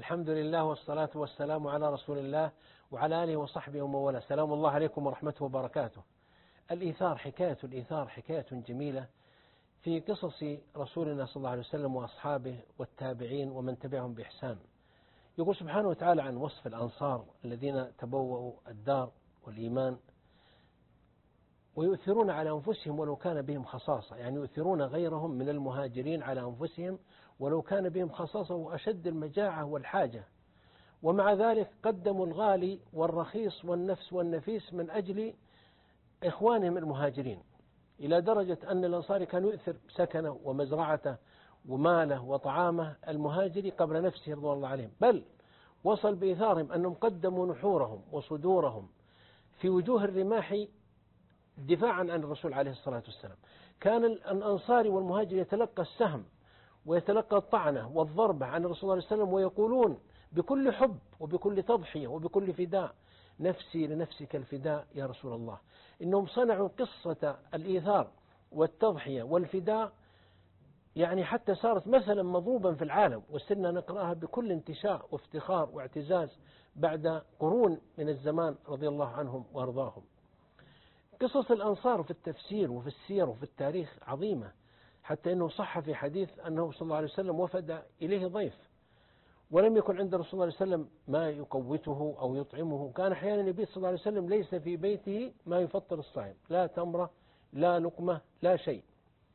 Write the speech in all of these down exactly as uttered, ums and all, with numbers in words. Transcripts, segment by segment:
الحمد لله والصلاة والسلام على رسول الله وعلى آله وصحبه ومن والاه. سلام الله عليكم ورحمته وبركاته. الإيثار، حكاية الإيثار حكاية جميلة في قصص رسولنا صلى الله عليه وسلم وأصحابه والتابعين ومن تبعهم بإحسان. يقول سبحانه وتعالى عن وصف الأنصار الذين تبوأوا الدار والإيمان ويؤثرون على أنفسهم ولو كان بهم خصاصة، يعني يؤثرون غيرهم من المهاجرين على أنفسهم ولو كان بهم خصاصة وأشد المجاعة والحاجة، ومع ذلك قدموا الغالي والرخيص والنفس والنفيس من أجل إخوانهم المهاجرين، إلى درجة أن الأنصار كان يؤثر سكنه ومزرعته وماله وطعامه المهاجري قبل نفسه رضوان الله عليهم، بل وصل بإيثارهم أنهم قدموا نحورهم وصدورهم في وجوه الرماح دفاعا عن الرسول عليه الصلاة والسلام. كان الأنصاري والمهاجر يتلقى السهم ويتلقى الطعنة والضربة عن الرسول عليه الصلاة والسلام، ويقولون بكل حب وبكل تضحية وبكل فداء: نفسي لنفسك الفداء يا رسول الله. إنهم صنعوا قصة الإيثار والتضحية والفداء، يعني حتى صارت مثلا مضروبا في العالم، وصرنا نقرأها بكل انتشاء وافتخار واعتزاز بعد قرون من الزمان رضي الله عنهم وارضاهم. قصص الأنصار في التفسير وفي السير وفي التاريخ عظيمة، حتى أنه صح في حديث أنه صلى الله عليه وسلم وفد إليه ضيف ولم يكن عند رسول الله صلى الله عليه وسلم ما يقوته أو يطعمه. كان أحيانا النبي صلى الله عليه وسلم ليس في بيته ما يفطر الصائم، لا تمرة لا لقمة لا شيء.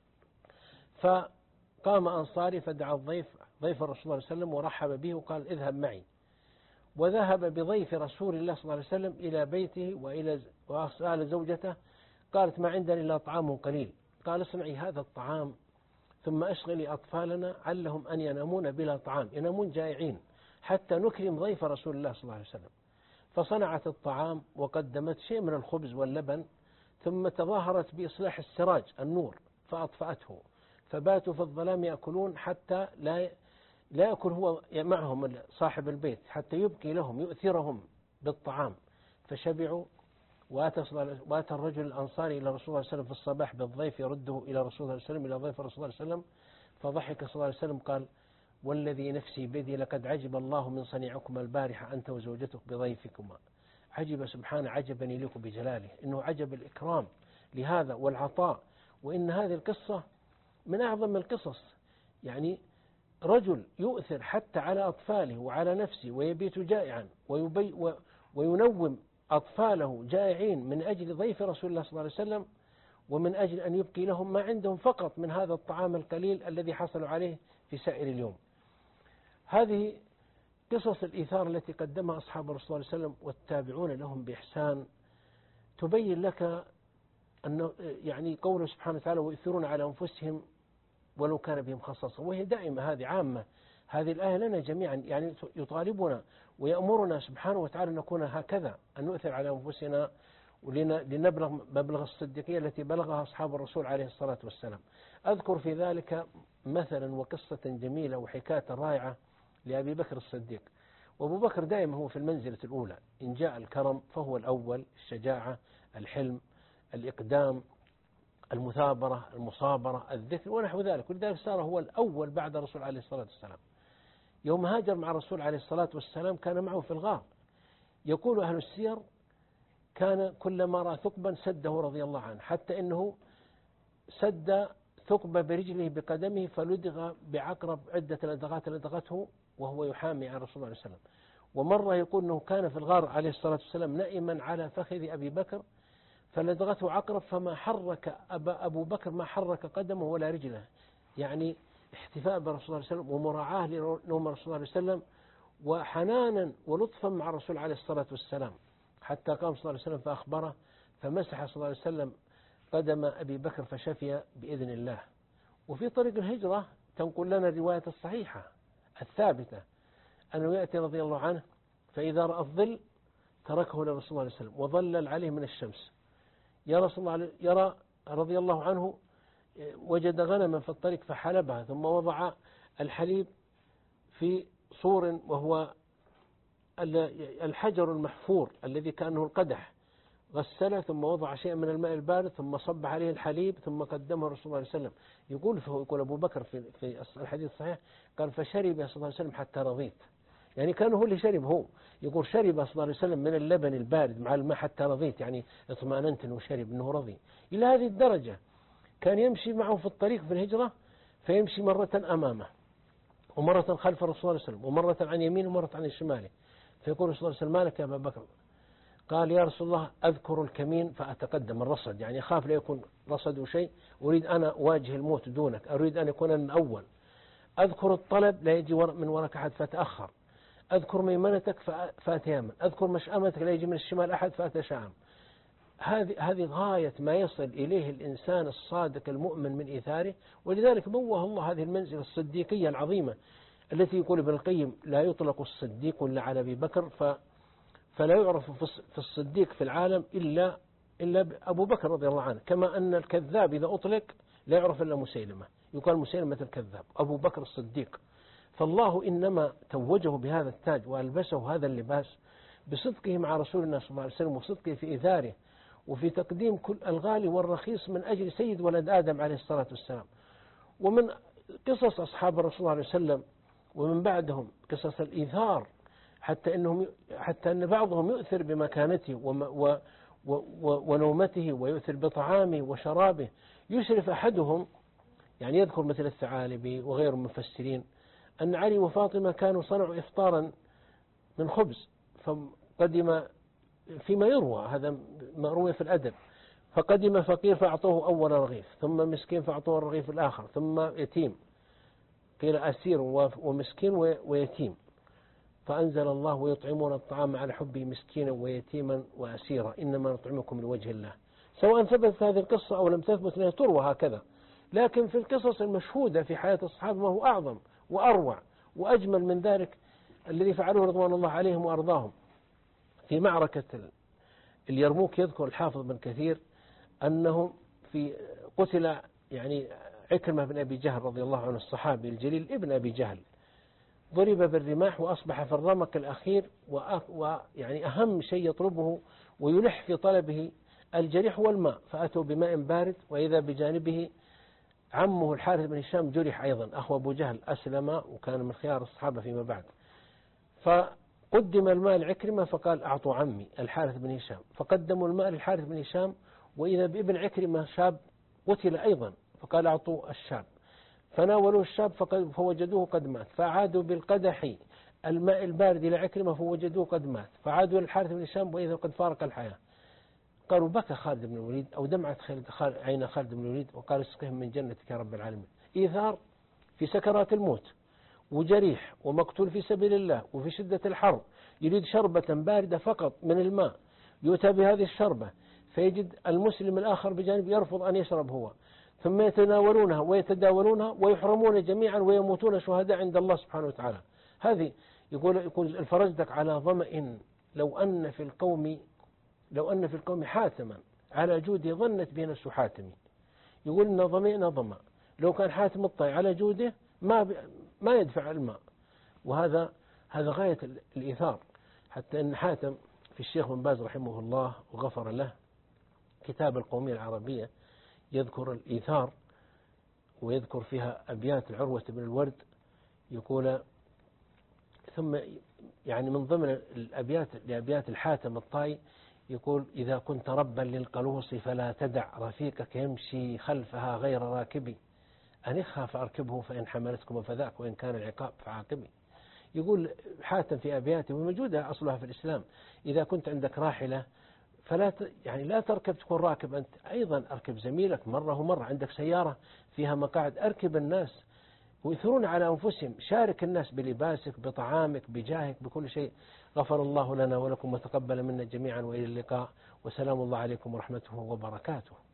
فقام أنصاري فدعا الضيف ضيف الرسول صلى الله عليه وسلم ورحب به وقال: اذهب معي. وذهب بضيف رسول الله صلى الله عليه وسلم إلى بيته وإلى وسأل زوجته، قالت: ما عندنا إلا طعام قليل. قال: اصنعي هذا الطعام ثم أشغلي أطفالنا علهم أن ينامون بلا طعام، ينامون جائعين، حتى نكرم ضيف رسول الله صلى الله عليه وسلم. فصنعت الطعام وقدمت شيء من الخبز واللبن، ثم تظاهرت بإصلاح السراج النور فأطفأته، فباتوا في الظلام يأكلون حتى لا لا يأكل هو معهم صاحب البيت، حتى يبقي لهم يؤثرهم بالطعام. فشبعوا. وأتى الرجل الأنصاري إلى رسول الله صلى الله عليه وسلم في الصباح بالضيف يرده إلى رسول الله صلى الله عليه وسلم إلى ضيف رسول الله صلى الله عليه وسلم، فضحك صلى الله عليه وسلم قال: والذي نفسي بيدي لقد عجب الله من صنيعكما البارحة أنت وزوجتك بضيفكما. عجب سبحانه عجبا يليق بجلاله، إنه عجب الإكرام لهذا والعطاء. وإن هذه القصة من أعظم القصص، يعني رجل يؤثر حتى على أطفاله وعلى نفسه ويبيت جائعا ويبي وينوم أطفاله جائعين من أجل ضيف رسول الله صلى الله عليه وسلم، ومن أجل أن يبقي لهم ما عندهم فقط من هذا الطعام القليل الذي حصلوا عليه في سائر اليوم. هذه قصص الإيثار التي قدمها أصحاب الرسول صلى الله عليه وسلم والتابعون لهم بإحسان تبين لك أنه يعني قوله سبحانه وتعالى: ويؤثرون على أنفسهم ولو كان بهم خصاصة، وهي دائمة، هذه عامة. هذه الآية لنا جميعا، يعني يطالبنا ويأمرنا سبحانه وتعالى أن نكون هكذا، أن نؤثر على أنفسنا ولنبلغ مبلغ الصديقية التي بلغها أصحاب الرسول عليه الصلاة والسلام. أذكر في ذلك مثلا وقصة جميلة وحكاية رائعة لأبي بكر الصديق. وأبو بكر دائما هو في المنزلة الأولى، إن جاء الكرم فهو الأول، الشجاعة، الحلم، الإقدام، المثابرة، المصابرة، الذكر ونحو ذلك، ولذلك صار هو الأول بعد الرسول عليه الصلاة والسلام. يوم هاجر مع الرسول عليه الصلاة والسلام كان معه في الغار. يقول أهل السير: كان كلما رأى ثقبا سده رضي الله عنه، حتى إنه سد ثقب برجله بقدمه فلدغ بعقرب عدة لدغات لدغته وهو يحامي عن الرسول عليه الصلاة والسلام. ومرة يقول أنه كان في الغار عليه الصلاة والسلام نائما على فخذ أبي بكر فلدغته عقرب فما حرك أبا أبو بكر ما حرك قدمه ولا رجله، يعني احتفاء برسول الله صلى الله عليه وسلم ومراعاة لنوم رسول الله عليه وسلم وحنانا ولطفا مع الرسول عليه الصلاة والسلام، حتى قام صلى الله عليه وسلم فأخبره فمسح صلى الله عليه وسلم قدم أبي بكر فشفي بإذن الله. وفي طريق الهجرة تنقل لنا الرواية الصحيحة الثابتة أنه يأتي رضي الله عنه فإذا رأى الظل تركه لرسول الله صلى الله عليه وسلم وظلل عليه من الشمس. يرى, صلى الله يرى رضي الله عنه وجد غنما في الطريق فحلبها، ثم وضع الحليب في صور وهو الحجر المحفور الذي كأنه القدح، غسله ثم وضع شيء من الماء البارد ثم صب عليه الحليب ثم قدمه الرسول صلى الله عليه وسلم. يقول فهو يقول أبو بكر في, في الحديث الصحيح قال: فشرب صلى الله عليه وسلم حتى رضيت، يعني كان هو اللي شرب، هو يقول شرب صلى الله عليه وسلم من اللبن البارد مع الماء حتى رضيت، يعني اطمأننت أنه شرب أنه رضي. إلى هذه الدرجة كان يمشي معه في الطريق في الهجرة، فيمشي مرة أمامه ومرة خلف الرسول صلى الله عليه وسلم ومرة عن يمينه ومرة عن شماله، فيقول الرسول صلى الله عليه وسلم: مالك يا أبا بكر؟ قال: يا رسول الله أذكر الكمين فأتقدم الرصد، يعني أخاف لا يكون رصد شيء، أريد أنا أواجه الموت دونك، أريد أن يكون أنا الأول. أذكر الطلب لا يجي من وراك أحد فأتأخر، أذكر ميمنتك فأتيمن، أذكر مشأمتك لا يجي من الشمال أحد فأتشام. هذه هذه غاية ما يصل إليه الإنسان الصادق المؤمن من إيثاره. ولذلك بوه الله هذه المنزلة الصديقية العظيمة التي يقول ابن القيم: لا يطلق الصديق إلا على أبي بكر، ف فلا يعرف في الصديق في العالم إلا إلا أبو بكر رضي الله عنه، كما أن الكذاب إذا أطلق لا يعرف إلا مسيلمة، يقال مسيلمة الكذاب، أبو بكر الصديق. فالله إنما توجه بهذا التاج وألبسه هذا اللباس بصدقه مع رسول الله صلى الله عليه وسلم، وصدقه في إيثاره وفي تقديم كل الغالي والرخيص من أجل سيد ولد آدم عليه الصلاة والسلام. ومن قصص أصحاب الرسول صلى الله عليه وسلم ومن بعدهم قصص الإيثار، حتى أنهم حتى أن بعضهم يؤثر بمكانته و و ونومته، ويؤثر بطعامه وشرابه. يشرف أحدهم، يعني يذكر مثل الثعالبي وغير المفسرين، أن علي وفاطمة كانوا صنعوا إفطارا من خبز، فقدم فيما يروى، هذا ما روي في الأدب، فقدم فقير فأعطوه أول رغيف، ثم مسكين فأعطوه الرغيف الآخر، ثم يتيم، قيل أسير ومسكين ويتيم، فأنزل الله: ويطعمون الطعام على حبه مسكينا ويتيما وأسيرا إنما نطعمكم لوجه الله. سواء ثبتت هذه القصة أو لم تثبت لها تروى هكذا، لكن في القصص المشهودة في حياة الصحابة ما هو أعظم وأروع وأجمل من ذلك الذي فعلوه رضوان الله عليهم وأرضاهم. في معركة اليرموك يذكر الحافظ بن كثير أنه في قتل يعني عكرمة بن أبي جهل رضي الله عنه الصحابي الجليل ابن أبي جهل، ضرب بالرماح وأصبح في الرمق الأخير، ويعني أهم شيء يطلبه ويلح في طلبه الجريح والماء، فأتوا بماء بارد وإذا بجانبه عمه الحارث بن هشام جرح أيضا، أخو أبو جهل أسلم وكان من خيار الصحابة فيما بعد. فقدم الماء لعكرمة فقال: أعطوا عمي الحارث بن هشام، فقدموا الماء للحارث بن هشام وإذا بابن عكرمة شاب قتل أيضا، فقال: أعطوا الشاب، فناولوا الشاب فوجدوه قد مات، فأعادوا بالقدح الماء البارد إلى عكرمة فوجدوه قد مات، فعادوا للحارث بن هشام وإذا قد فارق الحياة. قالوا: بكى خالد بن الوليد أو دمعت عين خالد بن الوليد وقال: اسقهم من جنتك يا رب العالمين. إيثار في سكرات الموت، وجريح ومقتول في سبيل الله وفي شدة الحر، يريد شربة باردة فقط من الماء، يؤتى بهذه الشربة فيجد المسلم الآخر بجانب يرفض أن يشرب هو، ثم يتناولونها ويتداولونها ويحرمون جميعا ويموتون شهداء عند الله سبحانه وتعالى. هذه يقول يقول الفرجدك على ظمأ لو أن في القوم لو أن في القوم حاتما على جوده ظنت به نفس حاتمي. يقول إن ظمئنا ظمأ، لو كان حاتم الطي على جوده ما ما يدفع الماء. وهذا هذا غاية الإيثار، حتى أن حاتم في الشيخ بن باز رحمه الله وغفر له كتاب القومية العربية يذكر الإيثار ويذكر فيها أبيات العروة بن الورد، يقول ثم يعني من ضمن الأبيات لأبيات الحاتم الطائي يقول: إذا كنت ربا للقلوص فلا تدع رفيقك يمشي خلفها غير راكبي، أنخها فأركبه فإن حملتكم فذاك وإن كان العقاب فعاقبي. يقول حاتم في أبياته وموجودة أصلها في الإسلام: إذا كنت عندك راحلة فلا ت... يعني لا تركب تكون راكب أنت، أيضا أركب زميلك مرة ومرة. عندك سيارة فيها مقاعد أركب الناس ويثرون على أنفسهم، شارك الناس بلباسك بطعامك بجاهك بكل شيء. غفر الله لنا ولكم وتقبل منا جميعا وإلى اللقاء، وسلام الله عليكم ورحمته وبركاته.